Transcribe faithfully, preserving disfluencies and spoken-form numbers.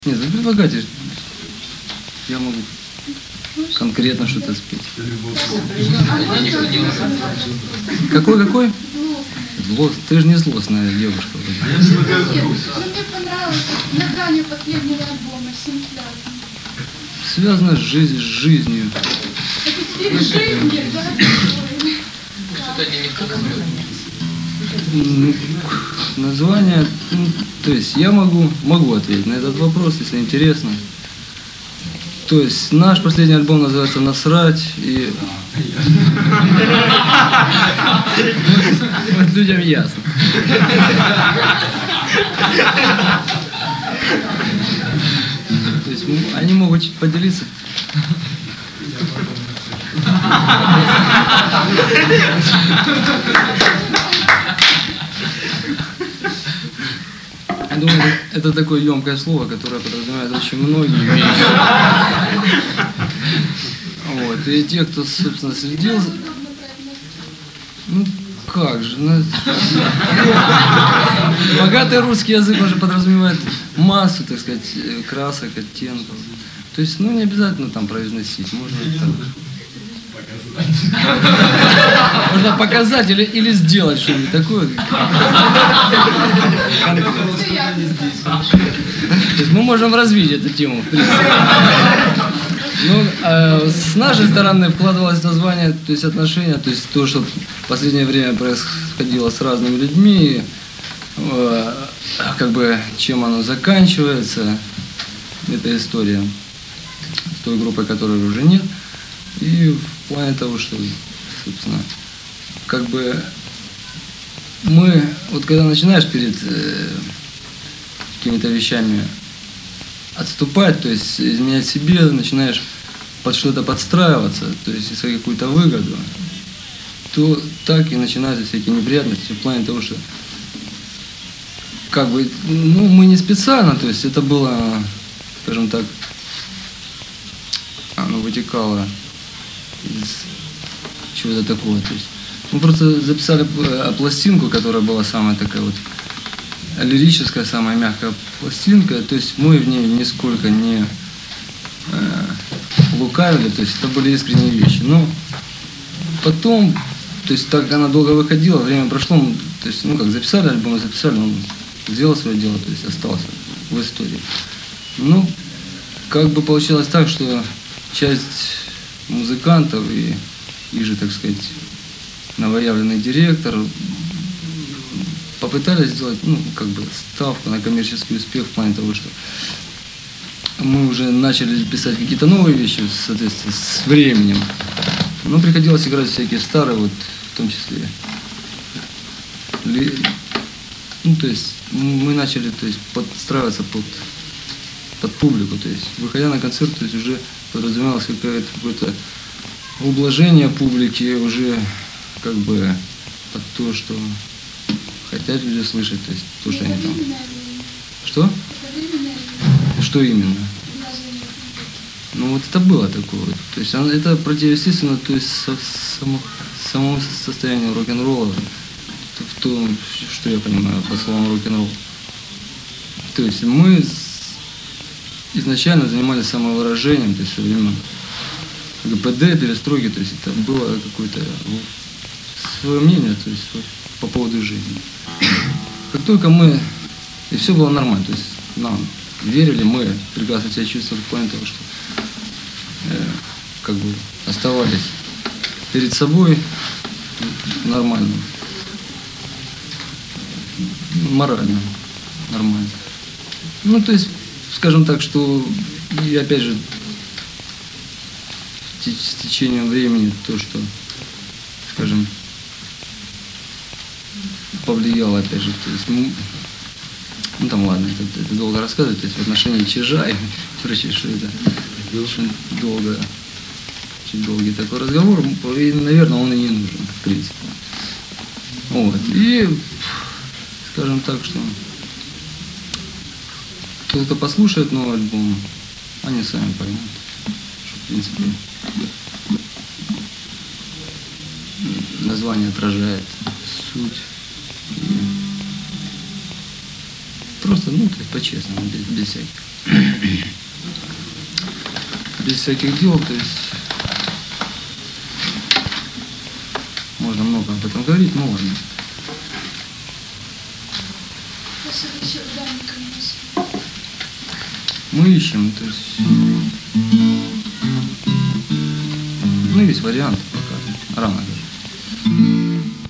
Нет, вы предлагайте. Я могу конкретно что-то спеть. Какой, какой? Злость. Ты же не злостная девушка. Нет, мне понравилось название последнего альбома «Семь связано». Связано с, жизнь, с жизнью. Это стиль жизни, да? Ну, название, ну, то есть я могу, могу ответить на этот вопрос, если интересно. То есть наш последний альбом называется «Насрать», и вот людям ясно. То есть они могут чуть поделиться. Я думаю, это такое емкое слово, которое подразумевает очень многие вещи. Вот. И те, кто, собственно, следил... Ну, как же? Ну, богатый русский язык уже подразумевает массу, так сказать, красок, оттенков. То есть, ну, не обязательно там произносить. Можно там... Можно показать или, или сделать что-нибудь такое. То есть мы можем развить эту тему, в принципе. Ну, э, с нашей стороны вкладывалось название, то есть отношения, то есть то, что в последнее время происходило с разными людьми, э, как бы чем оно заканчивается, эта история с той группой, которой уже нет. И в плане того, что, собственно, как бы мы, вот когда начинаешь перед э, какими-то вещами отступать, то есть изменять себе, начинаешь под что-то подстраиваться, то есть искать какую-то выгоду, то так и начинаются всякие неприятности в плане того, что как бы, ну, мы не специально, то есть это было, скажем так, оно вытекало из чего-то такого. То есть мы просто записали пластинку, которая была самая такая вот лирическая, самая мягкая пластинка. То есть мы в ней нисколько не э, лукавили, то есть это были искренние вещи. Но потом, то есть так как она долго выходила, время прошло, то есть, ну как, записали альбом, записали, он сделал свое дело, то есть остался в истории. Ну, как бы получилось так, что часть музыкантов и их же, так сказать, новоявленный директор попытались сделать, ну, как бы ставку на коммерческий успех в плане того, что мы уже начали писать какие-то новые вещи в соответствии с временем. Но приходилось играть всякие старые, вот, в том числе. Ну, то есть мы начали, то есть, подстраиваться под, под публику, то есть, выходя на концерт, то есть, уже подразумевалось какое-то, какое-то ублажение публики уже как бы под то, что хотят люди слышать, то есть то, что они там. Что? Что именно? Ну вот это было такое. То есть это противоестественно, то есть со, само, самому состоянию рок-н-ролла, в том, что я понимаю по словам рок-н-ролл. То есть мы изначально занимались самовыражением, то есть со времен ГПД, перестройки, то есть это было какое-то свое мнение, то есть по поводу жизни. Как только мы, и все было нормально, то есть нам верили, мы прекрасно себя чувствовали в плане того, что э, как бы оставались перед собой нормально, морально нормально. Ну, то есть, скажем так, что, и опять же, с течением времени то, что, скажем, повлияло, опять же, то есть, ну, ну там ладно, это, это долго рассказывать, то есть в отношении Чижа и прочее, что это очень долго, очень долгий такой разговор, и, наверное, он и не нужен, в принципе. Вот, и, скажем так, что кто-то послушает новый альбом, они сами поймут, что, в принципе, название отражает суть. И просто, ну, то есть по-честному, без, без всяких без всяких дел, то есть можно много об этом говорить, но ладно. Мы ищем, то есть, ну, есть варианты пока, рано даже.